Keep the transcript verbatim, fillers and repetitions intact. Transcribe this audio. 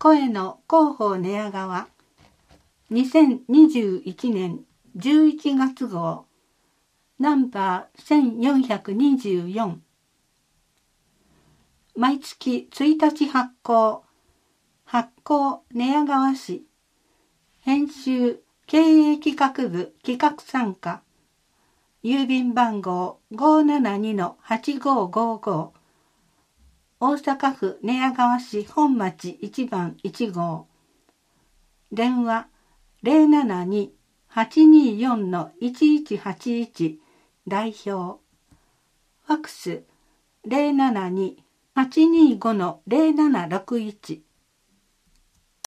声の広報寝屋川にせんにじゅういちねんじゅういちがつ号ナンバーせんよんひゃくにじゅうよん。毎月ついたち発行、発行寝屋川市、編集経営企画部企画参加、郵便番号 ごーななにのはちごーごーごー、大阪府寝屋川市本町いちばんいち号、電話 ゼロななに はちにーよんのいちいちはちいち 代表、ファクス ゼロななに はちにーごのゼロななろくいち